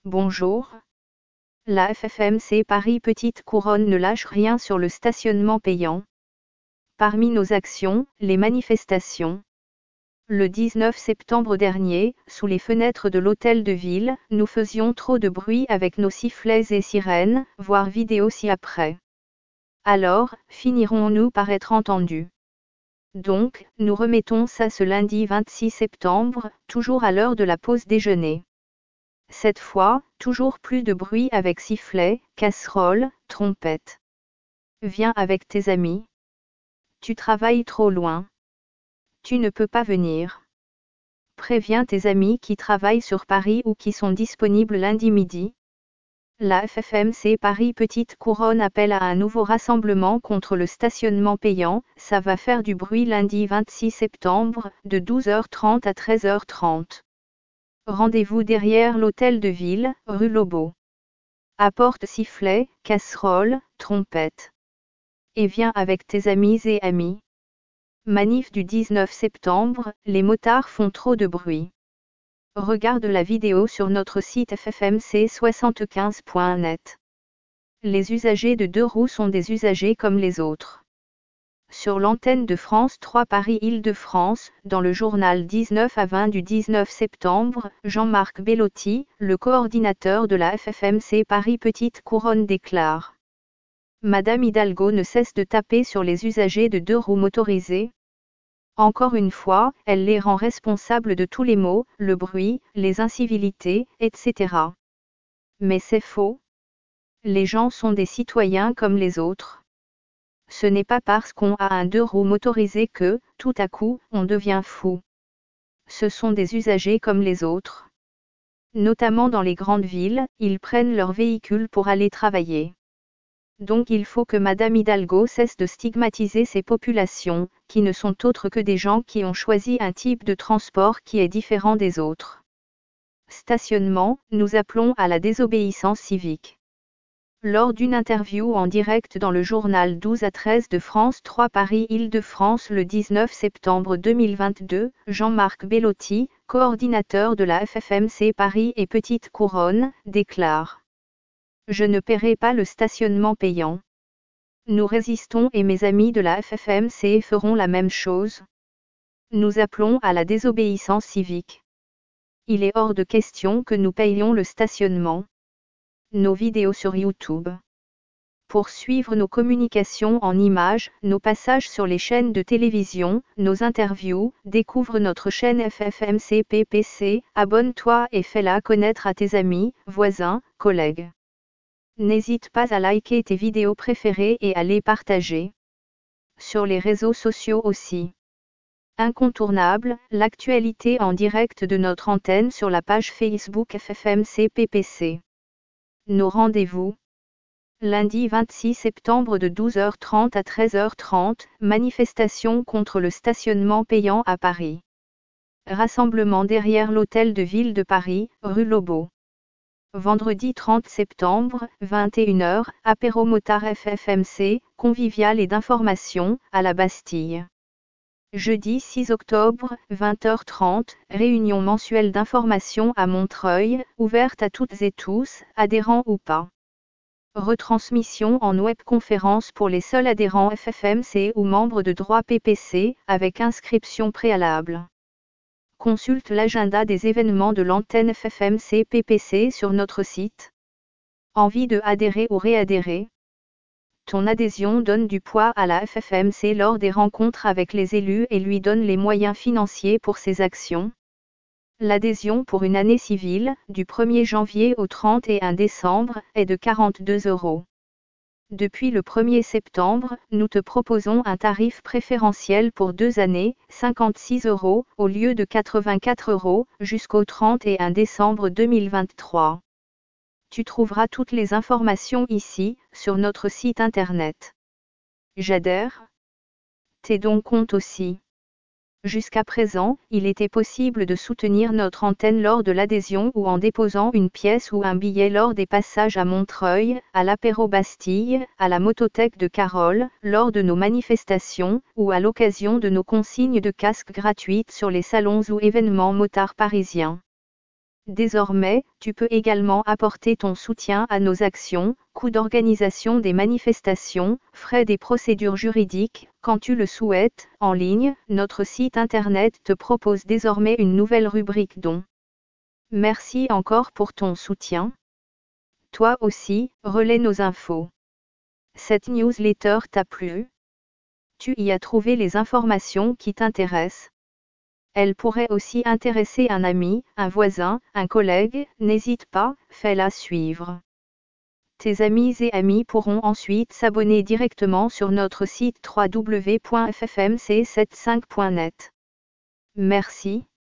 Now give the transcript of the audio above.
Bonjour. La FFMC Paris Petite Couronne ne lâche rien sur le stationnement payant. Parmi nos actions, les manifestations. Le 19 septembre dernier, sous les fenêtres de l'hôtel de ville, nous faisions trop de bruit avec nos sifflets et sirènes, voir vidéo ci-après. Alors, finirons-nous par être entendus? Donc, nous remettons ça ce lundi 26 septembre, toujours à l'heure de la pause déjeuner. Cette fois, toujours plus de bruit avec sifflets, casseroles, trompettes. Viens avec tes amis. Tu travailles trop loin. Tu ne peux pas venir. Préviens tes amis qui travaillent sur Paris ou qui sont disponibles lundi midi. La FFMC Paris Petite Couronne appelle à un nouveau rassemblement contre le stationnement payant. Ça va faire du bruit lundi 26 septembre, de 12h30 à 13h30. Rendez-vous derrière l'hôtel de ville, rue Lobau. Apporte sifflets, casseroles, trompettes. Et viens avec tes amis et amis. Manif du 19 septembre, les motards font trop de bruit. Regarde la vidéo sur notre site ffmc75.net. Les usagers de deux roues sont des usagers comme les autres. Sur l'antenne de France 3 Paris-Île-de-France, dans le journal 19 à 20 du 19 septembre, Jean-Marc Bellotti, le coordinateur de la FFMC Paris Petite Couronne déclare: Madame Hidalgo ne cesse de taper sur les usagers de deux roues motorisés. Encore une fois, elle les rend responsables de tous les maux, le bruit, les incivilités, etc. Mais c'est faux. Les gens sont des citoyens comme les autres. Ce n'est pas parce qu'on a un deux roues motorisé que, tout à coup, on devient fou. Ce sont des usagers comme les autres. Notamment dans les grandes villes, ils prennent leur véhicule pour aller travailler. Donc il faut que Madame Hidalgo cesse de stigmatiser ces populations, qui ne sont autres que des gens qui ont choisi un type de transport qui est différent des autres. Stationnement, nous appelons à la désobéissance civique. Lors d'une interview en direct dans le journal 12 à 13 de France 3 Paris-Île-de-France le 19 septembre 2022, Jean-Marc Bellotti, coordinateur de la FFMC Paris et Petite Couronne, déclare: Je ne paierai pas le stationnement payant. Nous résistons et mes amis de la FFMC feront la même chose. Nous appelons à la désobéissance civique. Il est hors de question que nous payions le stationnement. Nos vidéos sur YouTube. Pour suivre nos communications en images, nos passages sur les chaînes de télévision, nos interviews, découvre notre chaîne FFMC PPC, abonne-toi et fais-la connaître à tes amis, voisins, collègues. N'hésite pas à liker tes vidéos préférées et à les partager. Sur les réseaux sociaux aussi. Incontournable, l'actualité en direct de notre antenne sur la page Facebook FFMC PPC. Nos rendez-vous. Lundi 26 septembre de 12h30 à 13h30, manifestation contre le stationnement payant à Paris. Rassemblement derrière l'hôtel de ville de Paris, rue Lobau. Vendredi 30 septembre, 21h, apéro motard FFMC, convivial et d'information, à la Bastille. Jeudi 6 octobre, 20h30, réunion mensuelle d'information à Montreuil, ouverte à toutes et tous, adhérents ou pas. Retransmission en webconférence pour les seuls adhérents FFMC ou membres de droit PPC, avec inscription préalable. Consulte l'agenda des événements de l'antenne FFMC PPC sur notre site. Envie de adhérer ou réadhérer? Ton adhésion donne du poids à la FFMC lors des rencontres avec les élus et lui donne les moyens financiers pour ses actions. L'adhésion pour une année civile, du 1er janvier au 31 décembre, est de 42 €. Depuis le 1er septembre, nous te proposons un tarif préférentiel pour 2 années, 56 € au lieu de 84 €, jusqu'au 31 décembre 2023. Tu trouveras toutes les informations ici, sur notre site internet. J'adhère. Tes dons comptent aussi. Jusqu'à présent, il était possible de soutenir notre antenne lors de l'adhésion ou en déposant une pièce ou un billet lors des passages à Montreuil, à l'apéro Bastille, à la motothèque de Carole, lors de nos manifestations, ou à l'occasion de nos consignes de casques gratuites sur les salons ou événements motards parisiens. Désormais, tu peux également apporter ton soutien à nos actions, coûts d'organisation des manifestations, frais des procédures juridiques, quand tu le souhaites, en ligne. Notre site internet te propose désormais une nouvelle rubrique dons. Merci encore pour ton soutien. Toi aussi, relaie nos infos. Cette newsletter t'a plu? Tu y as trouvé les informations qui t'intéressent. Elle pourrait aussi intéresser un ami, un voisin, un collègue. N'hésite pas, fais-la suivre. Tes amis et amis pourront ensuite s'abonner directement sur notre site www.ffmc75.net. Merci.